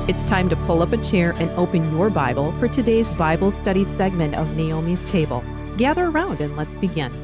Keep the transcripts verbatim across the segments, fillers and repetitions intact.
It's time to pull up a chair and open your Bible for today's Bible study segment of Naomi's Table. Gather around and let's begin.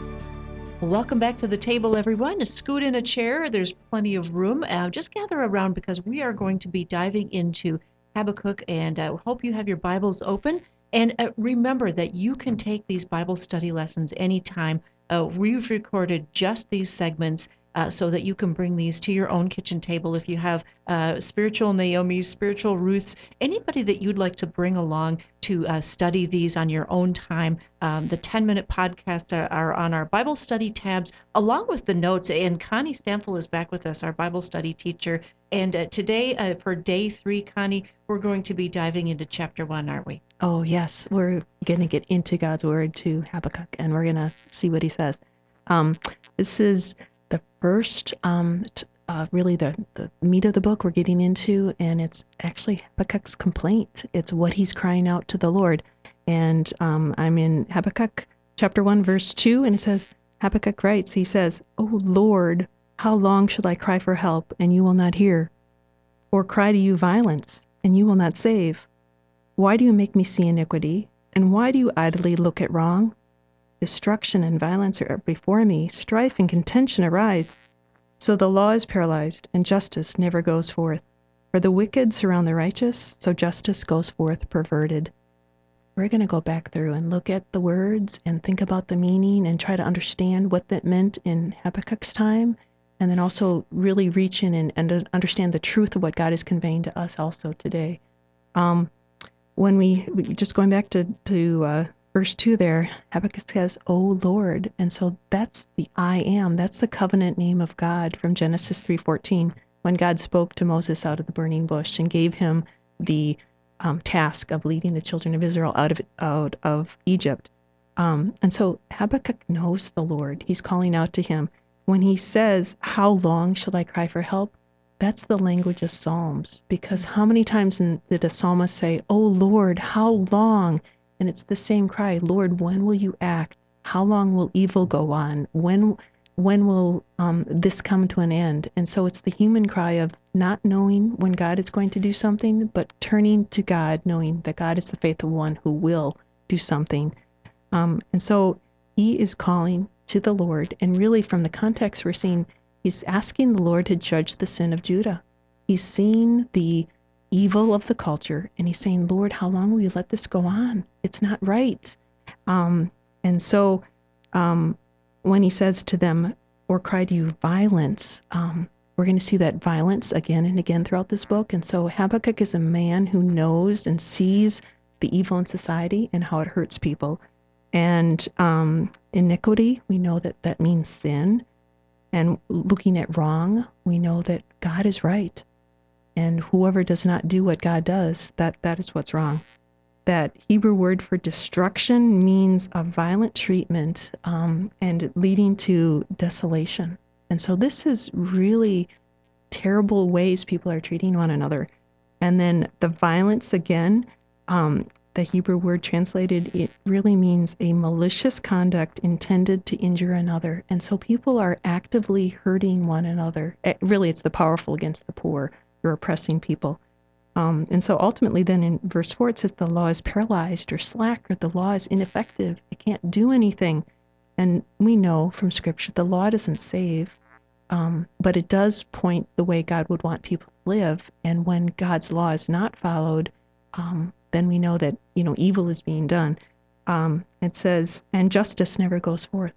Welcome back to the table, everyone. Scoot in a chair. There's plenty of room. Uh, just gather around because we are going to be diving into Habakkuk, and I uh, hope you have your Bibles open. And uh, remember that you can take these Bible study lessons anytime. Uh, we've recorded just these segments uh, so that you can bring these to your own kitchen table. If you have uh, spiritual Naomi's, spiritual Ruth's, anybody that you'd like to bring along to uh, study these on your own time, um, the ten-minute podcasts are, are on our Bible study tabs, along with the notes. And Connie Stamfel is back with us, our Bible study teacher. And uh, today, uh, for day three, Connie, we're going to be diving into chapter one, aren't we? Oh, yes. We're going to get into God's word to Habakkuk, and we're going to see what he says. Um, this is the first, um, t- uh, really the, the meat of the book we're getting into, and it's actually Habakkuk's complaint. It's what he's crying out to the Lord. And um, I'm in Habakkuk chapter one, verse two, and it says, Habakkuk writes, he says, "O Lord, how long shall I cry for help, and you will not hear? Or cry to you violence, and you will not save? Why do you make me see iniquity? And why do you idly look at wrong? Destruction and violence are before me. Strife and contention arise. So the law is paralyzed, and justice never goes forth. For the wicked surround the righteous, so justice goes forth perverted." We're going to go back through and look at the words and think about the meaning and try to understand what that meant in Habakkuk's time, and then also really reach in and, and understand the truth of what God is conveying to us also today. Um, When we, just going back to, to uh, verse two there, Habakkuk says, "O Lord." And so that's the I am. That's the covenant name of God from Genesis three fourteen, when God spoke to Moses out of the burning bush and gave him the um, task of leading the children of Israel out of out of Egypt. Um, and so Habakkuk knows the Lord. He's calling out to him. When he says, "How long shall I cry for help?" That's the language of Psalms, because how many times did a psalmist say, "Oh Lord, how long?" And it's the same cry, "Lord, when will you act? How long will evil go on? When when will um, this come to an end?" And so it's the human cry of not knowing when God is going to do something, but turning to God, knowing that God is the faithful one who will do something. Um, and so he is calling to the Lord, and really from the context we're seeing, he's asking the Lord to judge the sin of Judah. He's seeing the evil of the culture, and he's saying, "Lord, how long will you let this go on? It's not right." Um, and so um, when he says to them, "Or cry to you violence," um, we're going to see that violence again and again throughout this book. And so Habakkuk is a man who knows and sees the evil in society and how it hurts people. And um, iniquity, we know that that means sin. And looking at wrong, we know that God is right. And whoever does not do what God does, that, that is what's wrong. That Hebrew word for destruction means a violent treatment um, and leading to desolation. And so this is really terrible ways people are treating one another. And then the violence again, um, the Hebrew word translated, it really means a malicious conduct intended to injure another. And so people are actively hurting one another. It, really, it's the powerful against the poor. You're oppressing people. Um, and so ultimately then in verse four, it says the law is paralyzed or slack, or the law is ineffective. It can't do anything. And we know from Scripture the law doesn't save, um, but it does point the way God would want people to live. And when God's law is not followed, um, then we know that, you know, evil is being done. Um, it says, and justice never goes forth.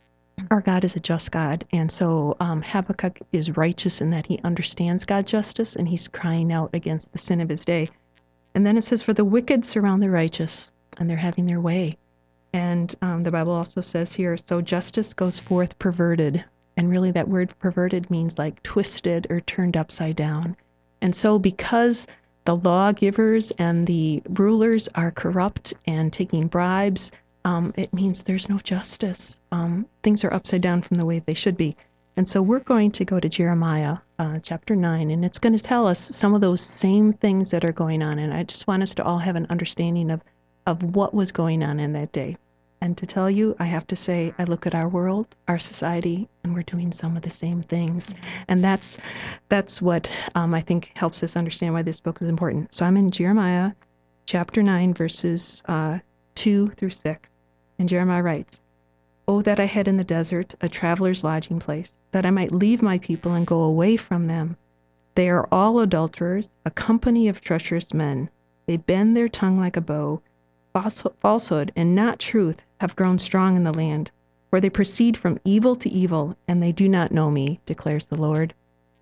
Our God is a just God. And so um, Habakkuk is righteous in that he understands God's justice, and he's crying out against the sin of his day. And then it says, "For the wicked surround the righteous, and they're having their way." And um, the Bible also says here, "So justice goes forth perverted." And really that word perverted means like twisted or turned upside down. And so because the lawgivers and the rulers are corrupt and taking bribes, um, it means there's no justice. Um, things are upside down from the way they should be. And so we're going to go to Jeremiah uh, chapter nine, and it's going to tell us some of those same things that are going on. And I just want us to all have an understanding of, of what was going on in that day. And to tell you, I have to say, I look at our world, our society, and we're doing some of the same things. And that's that's what um, I think helps us understand why this book is important. So I'm in Jeremiah chapter nine, verses uh, two through six. And Jeremiah writes, "Oh, that I had in the desert a traveler's lodging place, that I might leave my people and go away from them. They are all adulterers, a company of treacherous men. They bend their tongue like a bow. Falsehood and not truth have grown strong in the land, for they proceed from evil to evil, and they do not know me, declares the Lord.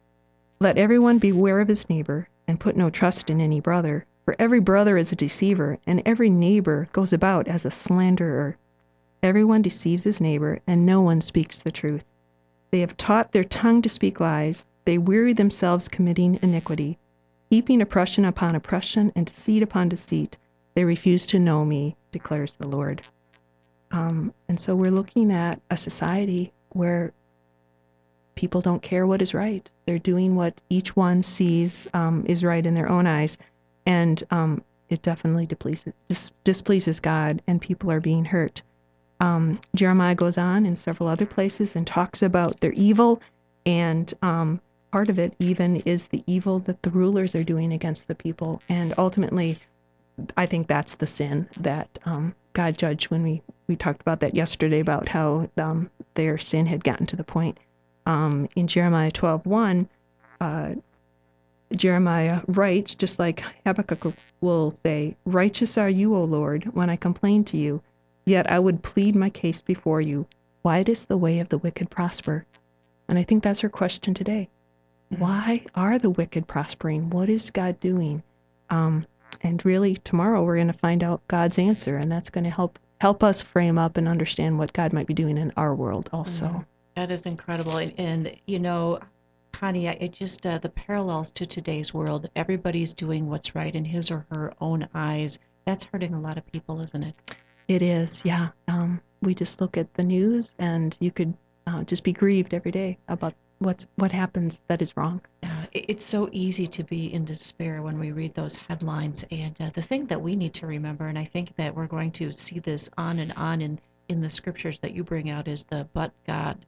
Let everyone beware of his neighbor, and put no trust in any brother, for every brother is a deceiver, and every neighbor goes about as a slanderer. Everyone deceives his neighbor, and no one speaks the truth. They have taught their tongue to speak lies. They weary themselves committing iniquity, heaping oppression upon oppression and deceit upon deceit. They refuse to know me, declares the Lord." Um, and so we're looking at a society where people don't care what is right. They're doing what each one sees um, is right in their own eyes. And um, it definitely displeases, dis- displeases God, and people are being hurt. Um, Jeremiah goes on in several other places and talks about their evil, and um, part of it even is the evil that the rulers are doing against the people. And ultimately, I think that's the sin that um, God judged when we, we talked about that yesterday, about how um, their sin had gotten to the point. Um, in Jeremiah twelve one, uh, Jeremiah writes, just like Habakkuk will say, "Righteous are you, O Lord, when I complain to you, yet I would plead my case before you. Why does the way of the wicked prosper?" And I think that's her question today. Mm-hmm. Why are the wicked prospering? What is God doing? Um, And really, tomorrow we're going to find out God's answer, and that's going to help help us frame up and understand what God might be doing in our world also. Mm, that is incredible. And, and you know, Connie, I, it just, uh, the parallels to today's world, everybody's doing what's right in his or her own eyes. That's hurting a lot of people, isn't it? It is, yeah. Um, we just look at the news, and you could uh, just be grieved every day about what's what happens that is wrong. Yeah, it- it's so easy to be in despair when we read those headlines. And uh, the thing that we need to remember, and I think that we're going to see this on and on in, in the scriptures that you bring out, is the "but God."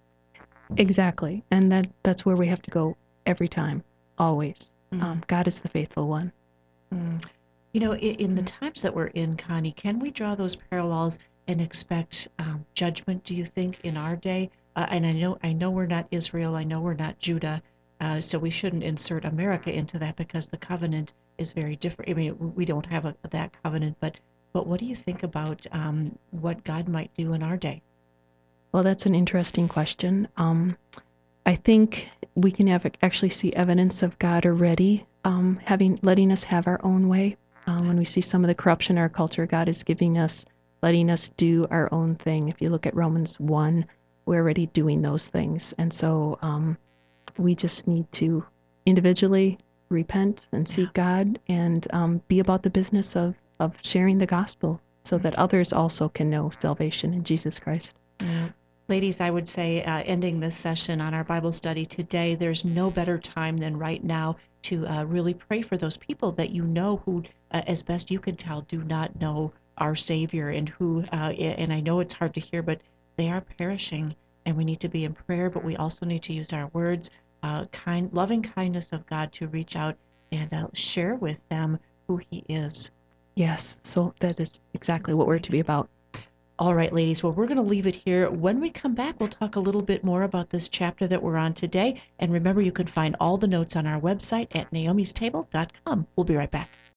Exactly. And that that's where we have to go every time, always. Mm. Um, God is the faithful one. Mm. You know, in, in the times that we're in, Connie, can we draw those parallels and expect um, judgment, do you think, in our day? Uh, and I know I know we're not Israel, I know we're not Judah, uh, so we shouldn't insert America into that because the covenant is very different. I mean, we don't have a, that covenant, but but what do you think about um, what God might do in our day? Well, that's an interesting question. Um, I think we can have actually see evidence of God already um, having letting us have our own way. Um, when we see some of the corruption in our culture, God is giving us, letting us do our own thing. If you look at Romans one, we're already doing those things. And so um, we just need to individually repent and seek God, and um, be about the business of, of sharing the gospel so that others also can know salvation in Jesus Christ. Yeah. Ladies, I would say, uh, ending this session on our Bible study today, there's no better time than right now to uh, really pray for those people that you know who, uh, as best you can tell, do not know our Savior, and who, uh, and I know it's hard to hear, but they are perishing, and we need to be in prayer, but we also need to use our words, uh, kind, loving kindness of God, to reach out and uh, share with them who He is. Yes, so that is exactly what we're to be about. All right, ladies, well, we're going to leave it here. When we come back, we'll talk a little bit more about this chapter that we're on today. And remember, you can find all the notes on our website at naomis table dot com. We'll be right back.